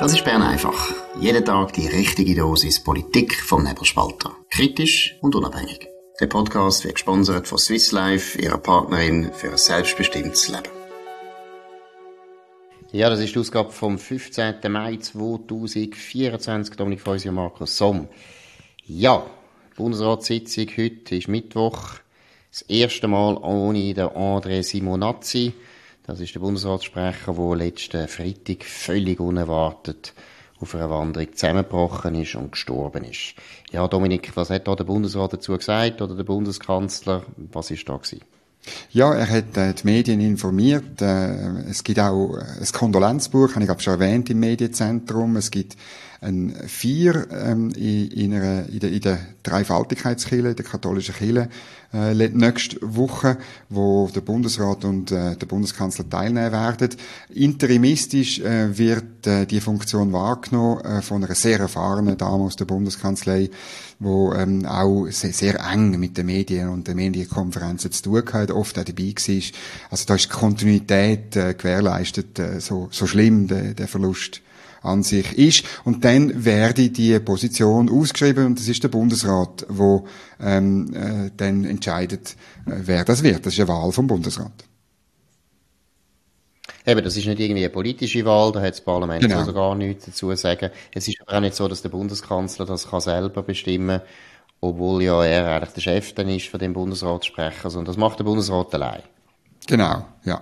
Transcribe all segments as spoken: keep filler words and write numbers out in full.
Das ist Bern einfach. Jeden Tag die richtige Dosis Politik vom Nebelspalter. Kritisch und unabhängig. Der Podcast wird gesponsert von Swiss Life, ihrer Partnerin für ein selbstbestimmtes Leben. Ja, das ist die Ausgabe vom fünfzehnten Mai zweitausendvierundzwanzig. Dominik Feusi und Markus Somm. Ja, Bundesratssitzung heute ist Mittwoch. Das erste Mal ohne den André Simonazzi. Das ist der Bundesratssprecher, der letzten Freitag völlig unerwartet auf einer Wanderung zusammengebrochen ist und gestorben ist. Ja, Dominik, was hat da der Bundesrat dazu gesagt oder der Bundeskanzler? Was ist da gewesen? Ja, er hat äh, die Medien informiert. Äh, es gibt auch ein Kondolenzbuch, habe ich glaube schon erwähnt, im Medienzentrum. Es gibt ein Vier ähm, in, in, einer, in, der, in der Dreifaltigkeitskirche, der katholischen Kirche, äh, nächste Woche, wo der Bundesrat und äh, der Bundeskanzler teilnehmen werden. Interimistisch äh, wird äh, die Funktion wahrgenommen äh, von einer sehr erfahrenen Dame aus der Bundeskanzlei, wo ähm, auch sehr, sehr eng mit den Medien und den Medienkonferenzen zu tun hat, oft auch dabei war. Also da ist die Kontinuität äh, gewährleistet, äh, so, so schlimm der, der Verlust an sich ist. Und dann werde die Position ausgeschrieben und das ist der Bundesrat, wo ähm, äh, dann entscheidet, äh, wer das wird. Das ist eine Wahl vom Bundesrat. Eben, das ist nicht irgendwie eine politische Wahl, da hat das Parlament Genau. also gar nichts dazu zu sagen. Es ist aber auch nicht so, dass der Bundeskanzler das kann selber bestimmen kann, obwohl ja er eigentlich der Chef dann ist von dem Bundesratssprecher, sondern das macht der Bundesrat allein. Genau, ja.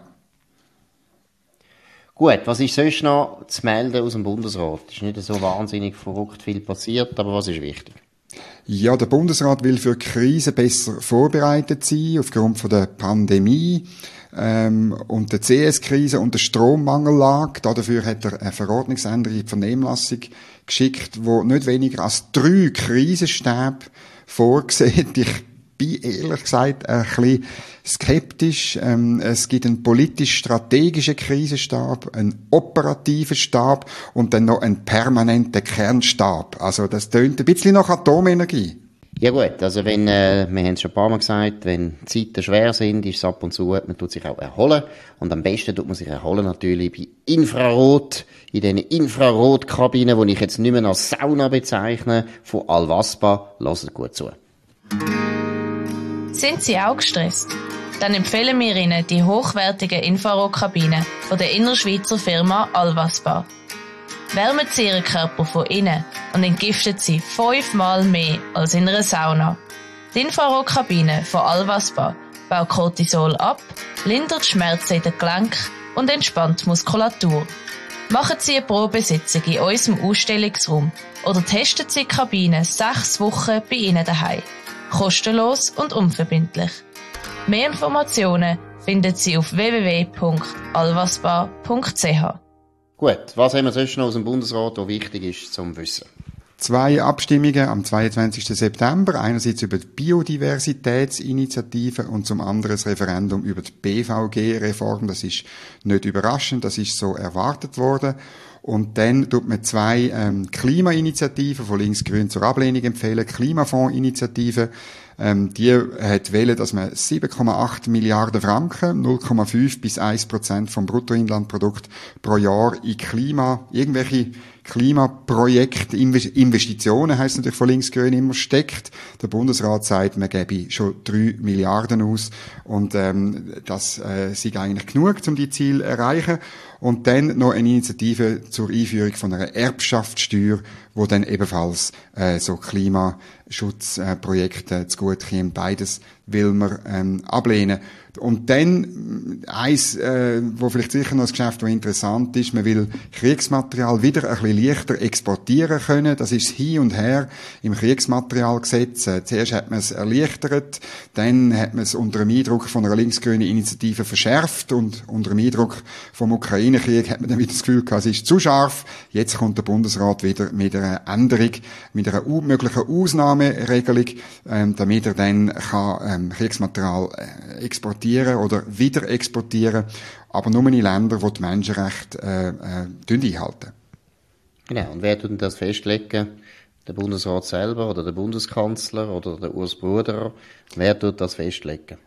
Gut, was ist sonst noch zu melden aus dem Bundesrat? Es ist nicht so wahnsinnig verrückt viel passiert, aber was ist wichtig? Ja, der Bundesrat will für Krisen besser vorbereitet sein, aufgrund von der Pandemie ähm, und der C S-Krise und der Strommangellage. Dafür hat er eine Verordnungsänderung in die Vernehmlassung geschickt, wo nicht weniger als drei Krisenstäbe vorgesehen. Ich bin ehrlich gesagt ein bisschen skeptisch. Ähm, es gibt einen politisch-strategischen Krisenstab, einen operativen Stab und dann noch einen permanenten Kernstab. Also das tönt ein bisschen nach Atomenergie. Ja gut, also wenn, äh, wir haben es schon ein paar Mal gesagt, wenn Zeiten schwer sind, ist es ab und zu, man tut sich auch erholen. Und am besten tut man sich erholen natürlich bei Infrarot, in diesen Infrarotkabinen, die ich jetzt nicht mehr als Sauna bezeichne, von Alvaspa. Hört gut zu. Sind Sie auch gestresst? Dann empfehlen wir Ihnen die hochwertigen Infrarotkabinen von der innerschweizer Firma Alvaspa. Wärmen Sie Ihren Körper von innen und entgiftet Sie fünfmal mehr als in einer Sauna. Die Infrarotkabine von Alvaspa baut Cortisol ab, lindert Schmerzen in den Gelenken und entspannt die Muskulatur. Machen Sie eine Probesitzung in unserem Ausstellungsraum oder testen Sie die Kabine sechs Wochen bei Ihnen daheim. Kostenlos und unverbindlich. Mehr Informationen finden Sie auf w w w punkt alvaspa punkt c h. Gut, was haben wir sonst noch aus dem Bundesrat, was wichtig ist zum Wissen? Zwei Abstimmungen am zweiundzwanzigsten September. Einerseits über die Biodiversitätsinitiative und zum anderen das Referendum über die B V G-Reform. Das ist nicht überraschend, das ist so erwartet worden. Und dann tut man zwei ähm, Klimainitiativen von Links-Grün zur Ablehnung empfehlen. Klimafondsinitiative, ähm, die hat wählen, dass man sieben Komma acht Milliarden Franken, null Komma fünf bis eins Prozent vom Bruttoinlandprodukt pro Jahr in Klima, irgendwelche Klimaprojekte, Investitionen heisst natürlich von Links-Grün immer, steckt. Der Bundesrat sagt, man gebe schon drei Milliarden aus und ähm, das äh, sei eigentlich genug, um die Ziele zu erreichen. Und dann noch eine Initiative zur Einführung von einer Erbschaftssteuer, wo dann ebenfalls äh, so Klimaschutzprojekte äh, zugutekommen. Beides will man ähm, ablehnen. Und dann eins, äh, wo vielleicht sicher noch das Geschäft, das interessant ist, man will Kriegsmaterial wieder ein bisschen leichter exportieren können. Das ist hin und her im Kriegsmaterialgesetz. Äh, zuerst hat man es erleichtert, dann hat man es unter dem Eindruck von einer linksgrünen Initiative verschärft und unter dem Eindruck vom Ukraine-Krieg hat man dann wieder das Gefühl gehabt, es ist zu scharf. Jetzt kommt der Bundesrat wieder mit einer Änderung, mit einer möglichen Ausnahmeregelung, ähm, damit er dann kann ähm, Kriegsmaterial äh, exportieren oder wieder exportieren, aber nur in Ländern, wo die Menschenrechte äh, äh, einhalten. Genau, und wer tut denn das festlegen? Der Bundesrat selber oder der Bundeskanzler oder der Urs Bruder? Wer tut das festlegen?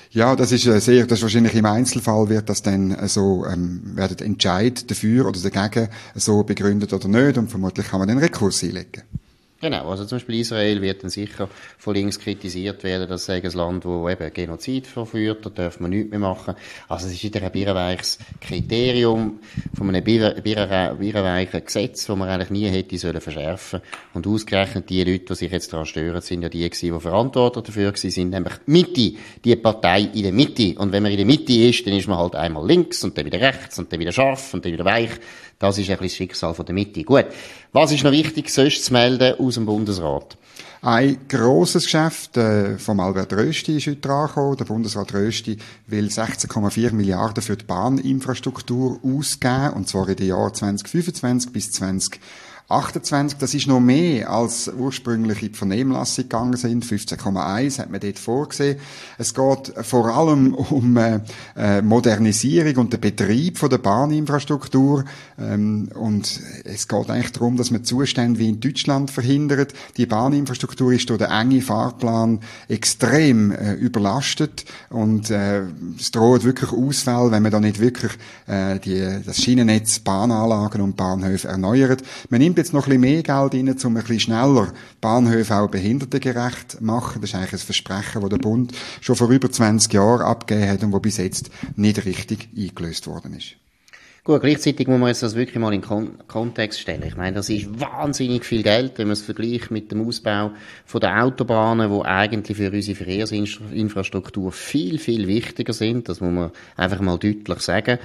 Ja, das ist äh, sehr, das ist wahrscheinlich im Einzelfall wird das dann äh, so, ähm, werden Entscheid dafür oder dagegen so begründet oder nicht und vermutlich kann man den Rekurs einlegen. Genau, also zum Beispiel Israel wird dann sicher von links kritisiert werden, dass es ein Land, wo eben Genozid verführt, da darf man nichts mehr machen. Also es ist wieder ein birrenweiches Kriterium von einem birrenweichen Gesetz, das man eigentlich nie hätte sollen verschärfen. Und ausgerechnet die Leute, die sich jetzt daran stören, sind ja die gewesen, die verantwortlich dafür gewesen sind, nämlich die Mitte, die Partei in der Mitte. Und wenn man in der Mitte ist, dann ist man halt einmal links und dann wieder rechts und dann wieder scharf und dann wieder weich. Das ist ein bisschen das Schicksal von der Mitte. Gut. Was ist noch wichtig, sonst zu melden aus dem Bundesrat? Ein grosses Geschäft äh, vom Albert Rösti ist heute drangekommen. Der Bundesrat Rösti will sechzehn Komma vier Milliarden für die Bahninfrastruktur ausgeben, und zwar in den Jahren zwanzig fünfundzwanzig bis zwanzig achtundzwanzig. Das ist noch mehr, als ursprünglich in die Vernehmlassung gegangen sind. fünfzehn Komma eins hat man dort vorgesehen. Es geht vor allem um äh, Modernisierung und den Betrieb von der Bahninfrastruktur. Ähm, und es geht eigentlich darum, dass man Zustände wie in Deutschland verhindert. Die Bahninfrastruktur ist durch den engen Fahrplan extrem äh, überlastet. Und äh, es droht wirklich Ausfälle, wenn man da nicht wirklich äh, die, das Schienennetz, Bahnanlagen und Bahnhöfe erneuert. Man nimmt jetzt noch ein bisschen mehr Geld rein, um ein bisschen schneller Bahnhöfe auch behindertengerecht zu machen. Das ist eigentlich ein Versprechen, das der Bund schon vor über zwanzig Jahren abgegeben hat und das bis jetzt nicht richtig eingelöst worden ist. Gut, gleichzeitig muss man jetzt das wirklich mal in Kon- Kontext stellen. Ich meine, das ist wahnsinnig viel Geld, wenn man es vergleicht mit dem Ausbau von der Autobahnen, die eigentlich für unsere Verkehrsinfrastruktur viel, viel wichtiger sind. Das muss man einfach mal deutlich sagen.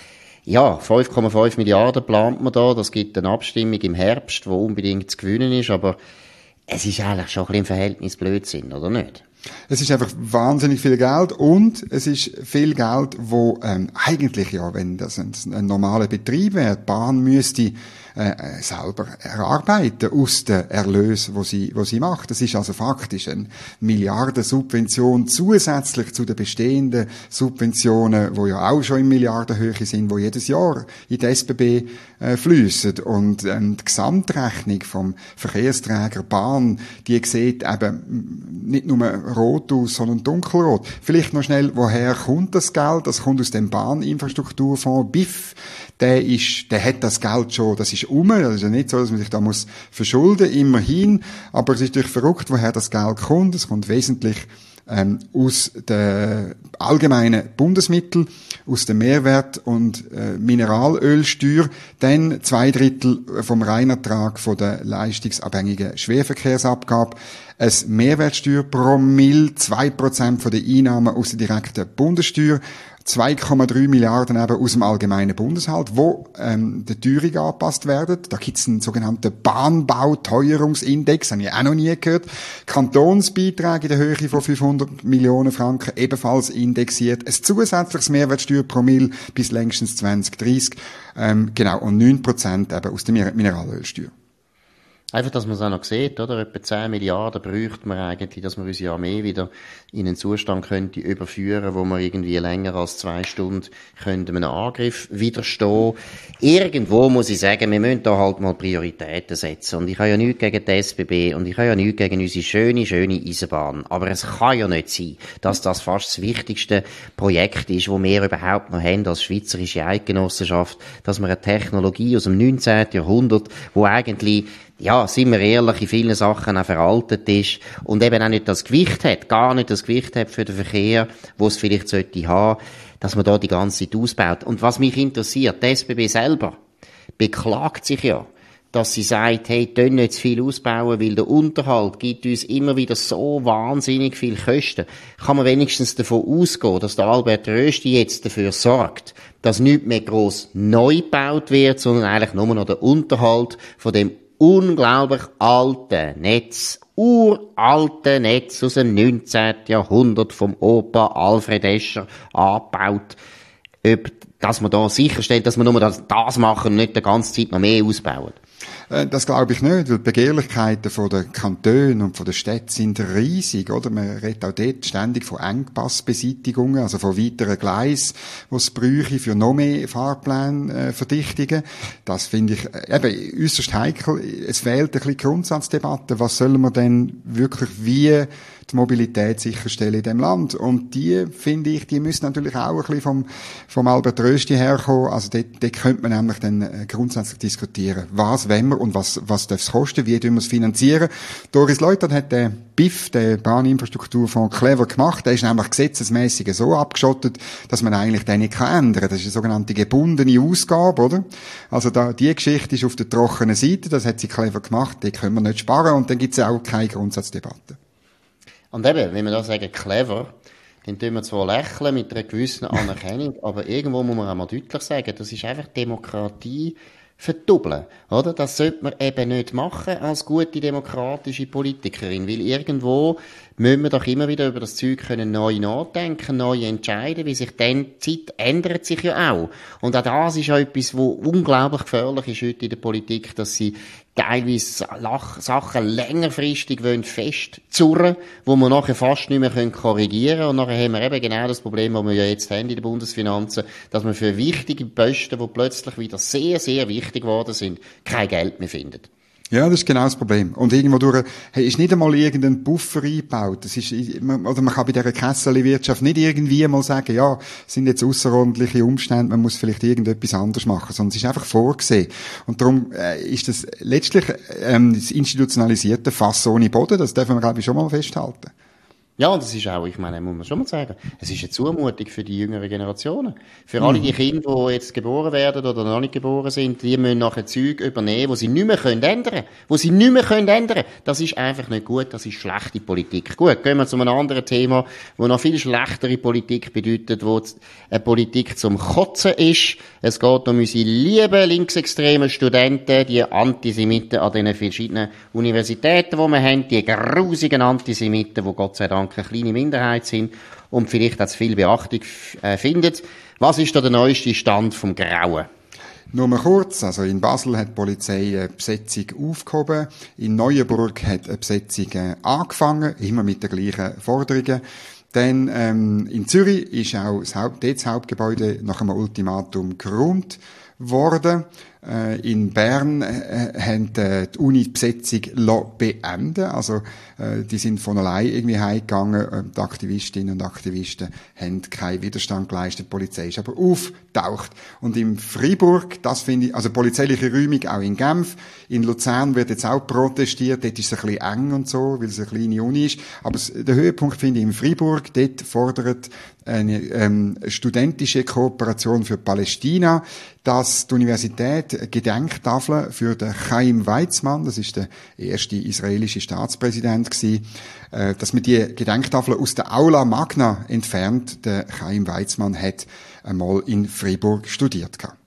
Ja, fünf Komma fünf Milliarden plant man da. Das gibt eine Abstimmung im Herbst, wo unbedingt zu gewinnen ist. Aber es ist eigentlich schon ein bisschen im Verhältnis Blödsinn, oder nicht? Es ist einfach wahnsinnig viel Geld und es ist viel Geld, wo ähm, eigentlich, ja, wenn das ein, ein normaler Betrieb wäre, die Bahn müsste äh, selber erarbeiten aus den Erlösen, wo sie, wo sie macht. Das ist also faktisch eine Milliardensubvention zusätzlich zu den bestehenden Subventionen, wo ja auch schon in Milliardenhöhe sind, wo jedes Jahr in die S B B äh, fliessen. Und ähm, die Gesamtrechnung vom Verkehrsträger Bahn, die sieht eben nicht nur rot aus, sondern dunkelrot. Vielleicht noch schnell, woher kommt das Geld? Das kommt aus dem Bahninfrastrukturfonds B I F. Der ist, der hat das Geld schon, das ist um. Das ist ja nicht so, dass man sich da muss verschulden, immerhin. Aber es ist natürlich verrückt, woher das Geld kommt. Es kommt wesentlich ähm, aus den allgemeinen Bundesmitteln, aus der Mehrwert- und äh, Mineralölsteuer, dann zwei Drittel vom Reinertrag von der leistungsabhängigen Schwerverkehrsabgabe, ein Mehrwertsteuerpromille, zwei Prozent von den Einnahmen aus der direkten Bundessteuer, zwei Komma drei Milliarden eben aus dem allgemeinen Bundeshalt, wo ähm, der Teuerung angepasst werden. Da gibt's einen sogenannten Bahnbauteuerungsindex, habe ich auch noch nie gehört. Kantonsbeiträge in der Höhe von fünfhundert Millionen Franken, ebenfalls indexiert. Ein zusätzliches Mehrwertsteuerpromille bis längstens zwanzig dreißig. Ähm, genau, und neun Prozent eben aus der Mineralölsteuer. Einfach, dass man es auch noch sieht, oder? Etwa zehn Milliarden bräuchte man eigentlich, dass man unsere Armee wieder in einen Zustand könnte überführen, wo man irgendwie länger als zwei Stunden könnte einem Angriff widerstehen. Irgendwo muss ich sagen, wir müssen da halt mal Prioritäten setzen. Und ich habe ja nichts gegen die S B B und ich habe ja nichts gegen unsere schöne, schöne Eisenbahn. Aber es kann ja nicht sein, dass das fast das wichtigste Projekt ist, das wir überhaupt noch haben als Schweizerische Eidgenossenschaft, dass wir eine Technologie aus dem neunzehnten Jahrhundert, wo eigentlich, ja, sind wir ehrlich, in vielen Sachen auch veraltet ist und eben auch nicht das Gewicht hat, gar nicht das Gewicht hat für den Verkehr, wo es vielleicht sollte haben, dass man da die ganze Zeit ausbaut. Und was mich interessiert, die S B B selber beklagt sich ja, dass sie sagt, hey, können nicht zu viel ausbauen, weil der Unterhalt gibt uns immer wieder so wahnsinnig viel Kosten. Kann man wenigstens davon ausgehen, dass der Albert Rösti jetzt dafür sorgt, dass nichts mehr gross neu gebaut wird, sondern eigentlich nur noch der Unterhalt von dem unglaublich alten Netz, uralten Netz aus dem neunzehnten Jahrhundert vom Opa Alfred Escher angebaut, ob, dass man da sicherstellt, dass man nur das, das machen und nicht die ganze Zeit noch mehr ausbauen. Das glaube ich nicht, weil die Begehrlichkeiten von den Kantonen und von den Städten sind riesig, oder? Man redet auch dort ständig von Engpassbeseitigungen, also von weiteren Gleisen, die es bräuchte für noch mehr Fahrplanverdichtungen. Das finde ich eben äusserst heikel. Es fehlt ein bisschen Grundsatzdebatte. Was sollen wir denn wirklich wie die Mobilität sicherstellen in dem Land. Und die, finde ich, die müssen natürlich auch ein bisschen vom, vom Albert Rösti herkommen. Also dort, dort könnte man nämlich dann äh, grundsätzlich diskutieren, was wollen wir und was, was darf es kosten, wie tun wir es finanzieren. Doris Leuthard hat den B I F, den Bahninfrastrukturfonds, clever gemacht. Der ist nämlich gesetzesmäßig so abgeschottet, dass man eigentlich den nicht ändern kann. Das ist eine sogenannte gebundene Ausgabe, oder? Also da, die Geschichte ist auf der trockenen Seite, das hat sie clever gemacht, die können wir nicht sparen und dann gibt es auch keine Grundsatzdebatte. Und eben, wenn wir da sagen clever, dann tun wir zwar lächeln mit einer gewissen Anerkennung, aber irgendwo muss man auch mal deutlich sagen, das ist einfach Demokratie verdoppeln, oder? Das sollte man eben nicht machen als gute demokratische Politikerin, weil irgendwo müssen wir doch immer wieder über das Zeug können neu nachdenken, neu entscheiden, weil sich dann, die Zeit ändert sich ja auch. Und auch das ist ja etwas, wo unglaublich gefährlich ist heute in der Politik, dass sie teilweise Sachen längerfristig festzurren, wo wir nachher fast nicht mehr korrigieren können. Und nachher haben wir eben genau das Problem, das wir ja jetzt haben in den Bundesfinanzen, dass wir für wichtige Posten, die plötzlich wieder sehr, sehr wichtig geworden sind, kein Geld mehr finden. Ja, das ist genau das Problem. Und irgendwo durch, hey, ist nicht einmal irgendein Buffer eingebaut. Das ist, oder man kann bei dieser Kesselwirtschaft nicht irgendwie mal sagen, ja, es sind jetzt außerordentliche Umstände, man muss vielleicht irgendetwas anderes machen, sondern es ist einfach vorgesehen. Und darum äh, ist das letztlich ähm, das institutionalisierte Fass ohne Boden, das dürfen wir, glaube ich, schon mal festhalten. Ja, und das ist auch, ich meine, muss man schon mal sagen, es ist eine Zumutung für die jüngeren Generationen. Für alle die Kinder, die jetzt geboren werden oder noch nicht geboren sind, die müssen nachher Zeug übernehmen, die sie nicht mehr ändern können. Die sie nicht mehr ändern können. Das ist einfach nicht gut, das ist schlechte Politik. Gut, gehen wir zu einem anderen Thema, wo noch viel schlechtere Politik bedeutet, wo eine Politik zum Kotzen ist. Es geht um unsere lieben linksextremen Studenten, die Antisemiten an den verschiedenen Universitäten, die wir haben, die grusigen Antisemiten, die Gott sei Dank eine kleine Minderheit sind und vielleicht auch zu viel Beachtung äh, findet. Was ist da der neueste Stand vom Grauen? Nur mal kurz, also in Basel hat die Polizei eine Besetzung aufgehoben, in Neuenburg hat eine Besetzung äh, angefangen, immer mit den gleichen Forderungen. Dann ähm, in Zürich ist auch das, Haupt, das Hauptgebäude nach einem Ultimatum geräumt worden. Äh, in Bern äh, haben äh, die Uni die Besetzung beenden. Also äh, die sind von allein irgendwie heimgegangen. Die Aktivistinnen und Aktivisten haben keinen Widerstand geleistet. Die Polizei ist aber aufgetaucht. Und in Freiburg, das finde ich, also polizeiliche Räumung auch in Genf. In Luzern wird jetzt auch protestiert. Dort ist es ein bisschen eng und so, weil es eine kleine Uni ist. Aber der Höhepunkt finde ich in Freiburg. Dort fordert eine ähm, studentische Kooperation für Palästina, dass die Universität Gedenktafeln für den Chaim Weizmann, das ist der erste israelische Staatspräsident gewesen, äh, dass man die Gedenktafeln aus der Aula Magna entfernt. Der Chaim Weizmann hat einmal in Freiburg studiert gehabt.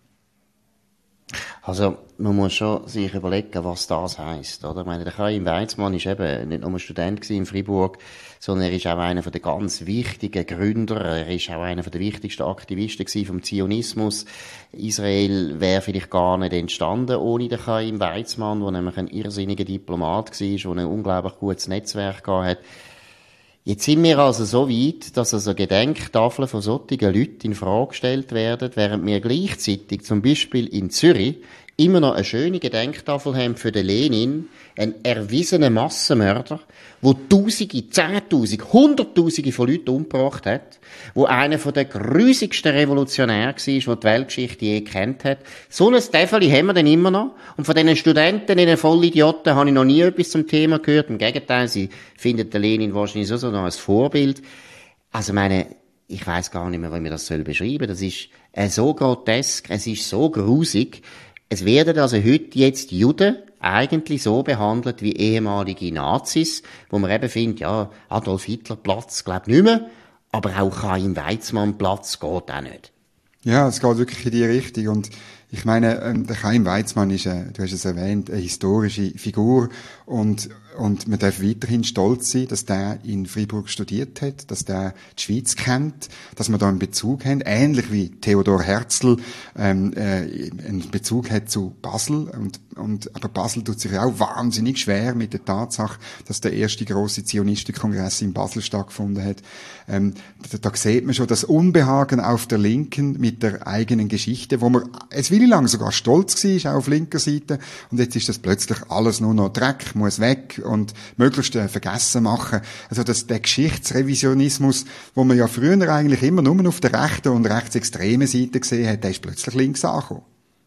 Also, man muss schon sich überlegen, was das heisst, oder? Ich meine, der Chaim Weizmann ist eben nicht nur ein Student in Freiburg, sondern er ist auch einer der ganz wichtigen Gründer, er ist auch einer der wichtigsten Aktivisten vom Zionismus. Israel wäre vielleicht gar nicht entstanden ohne den Chaim Weizmann, der nämlich ein irrsinniger Diplomat war, der ein unglaublich gutes Netzwerk gehabt hat. Jetzt sind wir also so weit, dass also Gedenktafeln von solchen Leuten in Frage gestellt werden, während wir gleichzeitig zum Beispiel in Zürich immer noch eine schöne Gedenktafel haben für den Lenin, einen erwiesenen Massenmörder, wo Tausende, Zehntausende, Hunderttausende von Leuten umgebracht hat, wo einer von den grusigsten Revolutionären war, die die Weltgeschichte je gekannt hat. So ein Täfeli haben wir dann immer noch. Und von diesen Studenten, diesen Vollidioten, habe ich noch nie etwas zum Thema gehört. Im Gegenteil, sie finden den Lenin wahrscheinlich so, so noch als Vorbild. Also meine, ich weiss gar nicht mehr, wie man das soll beschreiben. Das ist äh, so grotesk, es ist so grusig. Es werden also heute jetzt Juden eigentlich so behandelt wie ehemalige Nazis, wo man eben findet, ja, Adolf Hitler Platz, glaub nicht mehr, aber auch Chaim Weizmann Platz geht auch nicht. Ja, es geht wirklich in die Richtung und ich meine, ähm, der Chaim Weizmann ist, äh, du hast es erwähnt, eine historische Figur und und man darf weiterhin stolz sein, dass der in Freiburg studiert hat, dass der die Schweiz kennt, dass man da einen Bezug hat, ähnlich wie Theodor Herzl ähm, äh, einen Bezug hat zu Basel und und aber Basel tut sich auch wahnsinnig schwer mit der Tatsache, dass der erste große Zionistenkongress in Basel stattgefunden hat. Ähm, da, da sieht man schon das Unbehagen auf der Linken mit der eigenen Geschichte, wo man es will Zeit lang sogar stolz war, auch auf linker Seite. Und jetzt ist das plötzlich alles nur noch Dreck, muss weg und möglichst äh, vergessen machen. Also das, der Geschichtsrevisionismus, wo man ja früher eigentlich immer nur auf der rechten und rechtsextremen Seite gesehen hat, der ist plötzlich links angekommen.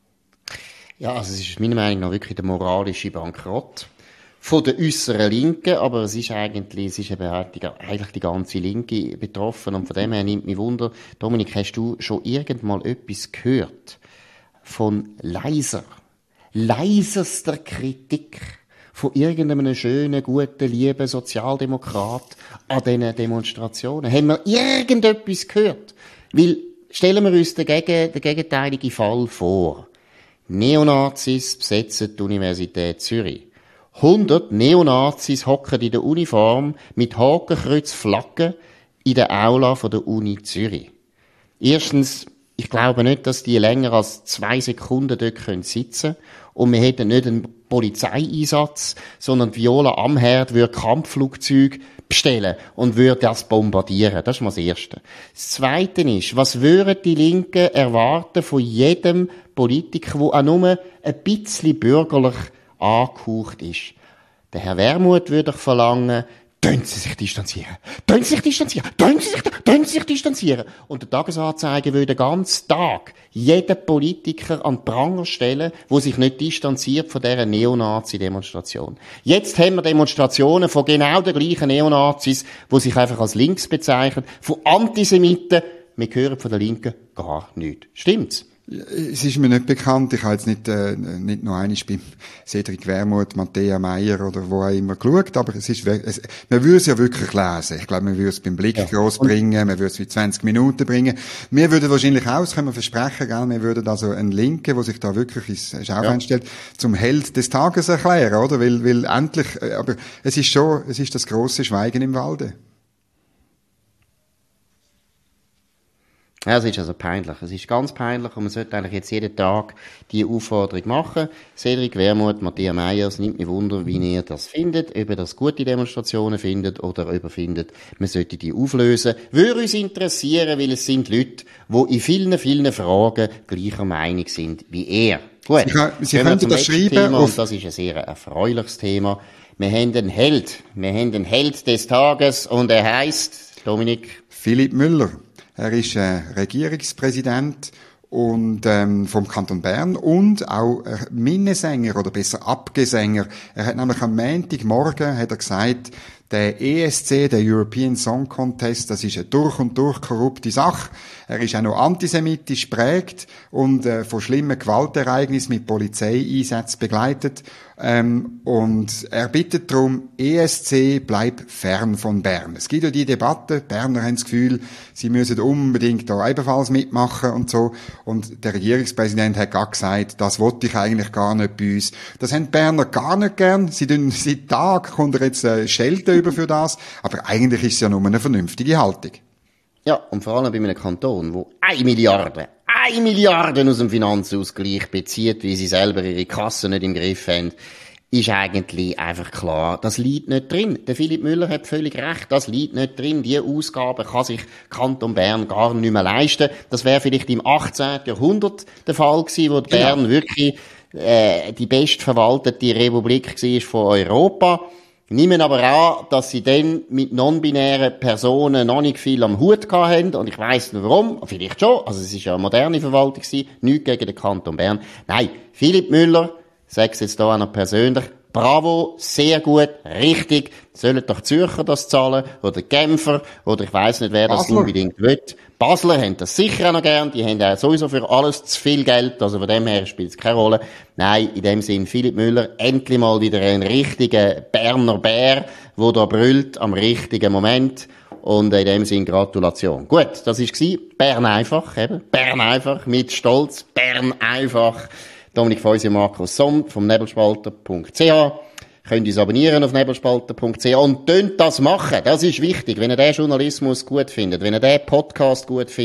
Ja, also es ist meiner Meinung nach wirklich der moralische Bankrott von der äußeren Linken, aber es ist eigentlich, es ist eben eigentlich die ganze Linke betroffen und von dem her nimmt mich Wunder, Dominik, hast du schon irgendwann etwas gehört von leiser, leisester Kritik von irgendeinem schönen, guten, lieben Sozialdemokrat an diesen Demonstrationen? Haben wir irgendetwas gehört? Weil, stellen wir uns den, Gegen, den gegenteiligen Fall vor. Neonazis besetzen die Universität Zürich. hundert Neonazis hocken in der Uniform mit Hakenkreuz-Flaggen in der Aula von der Uni Zürich. Erstens, ich glaube nicht, dass die länger als zwei Sekunden dort sitzen können. Und wir hätten nicht einen Polizeieinsatz, sondern Viola Amherd würde Kampfflugzeuge bestellen und würde das bombardieren. Das ist mal das Erste. Das Zweite ist, was würden die Linken erwarten von jedem Politiker, der auch nur ein bisschen bürgerlich angehaucht ist? Der Herr Wermuth würde verlangen, Tun Sie sich distanzieren. Tun Sie sich distanzieren. Tun Sie sich, tun Sie sich distanzieren. Und der Tagesanzeiger würde den ganzen Tag jeden Politiker an den Pranger stellen, der sich nicht distanziert von dieser Neonazi-Demonstration. Jetzt haben wir Demonstrationen von genau den gleichen Neonazis, die sich einfach als links bezeichnen, von Antisemiten. Wir hören von der Linken gar nichts. Stimmt's? Es ist mir nicht bekannt. Ich habe jetzt nicht, äh, nicht noch einmal beim Cedric Wermuth, Matthäa Meier oder wo auch immer geschaut, aber es ist, es, man würde es ja wirklich lesen. Ich glaube, man würde es beim Blick ja. gross bringen, man würde es für zwanzig Minuten bringen. Wir würden wahrscheinlich auch, das können wir versprechen, gell? Wir würden also einen Linken, der sich da wirklich ins Schaufenster stellt, zum Held des Tages erklären, oder? Weil, weil endlich, aber es ist schon, es ist das grosse Schweigen im Walde. Ja, es ist also peinlich. Es ist ganz peinlich und man sollte eigentlich jetzt jeden Tag die Aufforderung machen. Cedric Wermuth, Matthäa Meier, es nimmt mich Wunder, wie ihr das findet, ob ihr das gute Demonstrationen findet oder ob ihr findet, man sollte die auflösen. Würde uns interessieren, weil es sind Leute, die in vielen, vielen Fragen gleicher Meinung sind wie er. Gut. Sie, kann, Sie könnten das schreiben. Thema, und das ist ein sehr erfreuliches Thema. Wir haben einen Held. Wir haben einen Held des Tages und er heisst, Dominik? Philipp Müller. Er ist äh, Regierungspräsident und ähm, vom Kanton Bern und auch äh, Minnesänger oder besser Abgesänger. Er hat nämlich am Montagmorgen hat er gesagt, der E S C, der European Song Contest, das ist eine durch und durch korrupte Sache. Er ist auch noch antisemitisch prägt und äh, von schlimmen Gewaltereignissen mit Polizeieinsätzen begleitet. Ähm, und er bittet darum, E S C bleibt fern von Bern. Es gibt ja die Debatte, Berner haben das Gefühl, sie müssen unbedingt da ebenfalls mitmachen und so. Und der Regierungspräsident hat gar gesagt, das wollte ich eigentlich gar nicht bei uns. Das haben die Berner gar nicht gern. Sie tun, seit Tag kommt er jetzt äh, Schelte über für das. Aber eigentlich ist es ja nur eine vernünftige Haltung. Ja, und vor allem bei einem Kanton, wo eine Milliarde, eine Milliarde aus dem Finanzausgleich bezieht, weil sie selber ihre Kassen nicht im Griff haben, ist eigentlich einfach klar, das liegt nicht drin. Der Philipp Müller hat völlig recht, das liegt nicht drin. Die Ausgaben kann sich Kanton Bern gar nicht mehr leisten. Das wäre vielleicht im achtzehnten Jahrhundert der Fall gewesen, wo genau. Bern wirklich äh, die bestverwaltete Republik war von Europa. Nehmen aber an, dass sie dann mit non-binären Personen noch nicht viel am Hut hatten. Und ich weiss nicht warum. Vielleicht schon. Also es ist ja eine moderne Verwaltung gewesen. Nichts gegen den Kanton Bern. Nein, Philipp Müller, sag's jetzt hier auch noch persönlich. Bravo, sehr gut, richtig. Sollen doch Zürcher das zahlen? Oder Genfer? Oder ich weiss nicht, wer das Basler. Unbedingt will. Basler haben das sicher auch noch gern. Die haben ja sowieso für alles zu viel Geld. Also von dem her spielt es keine Rolle. Nein, in dem Sinn, Philipp Müller, endlich mal wieder ein richtiger Berner Bär, der da brüllt am richtigen Moment. Und in dem Sinn, Gratulation. Gut, das war Bern einfach, eben. Bern einfach, mit Stolz. Bern einfach. Dominik Feusi und Markus Somm vom nebelspalter punkt c h. Könnt uns abonnieren auf nebelspalter punkt c h und tönt das machen. Das ist wichtig. Wenn ihr den Journalismus gut findet, wenn ihr den Podcast gut findet,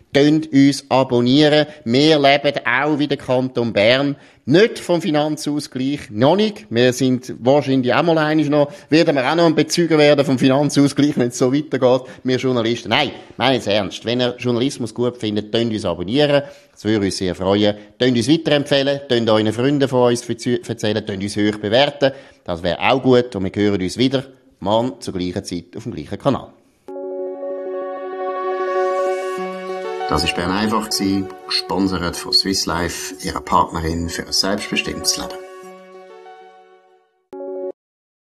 Tönt uns abonnieren. Wir leben auch wie der Kanton Bern. Nicht vom Finanzausgleich, noch nicht. Wir sind wahrscheinlich auch mal einig noch, werden wir auch noch ein Bezüger werden vom Finanzausgleich, wenn es so weitergeht. Wir Journalisten. Nein, meine es ernst. Wenn ihr Journalismus gut findet, tönt uns abonnieren. Das würde uns sehr freuen. Tönt uns weiterempfehlen, tönt euren Freunden von uns erzählen, tönt uns hoch bewerten. Das wäre auch gut. Und wir hören uns wieder morgen zur gleichen Zeit auf dem gleichen Kanal. Das war Bern einfach, gesponsert von Swiss Life, ihrer Partnerin für ein selbstbestimmtes Leben.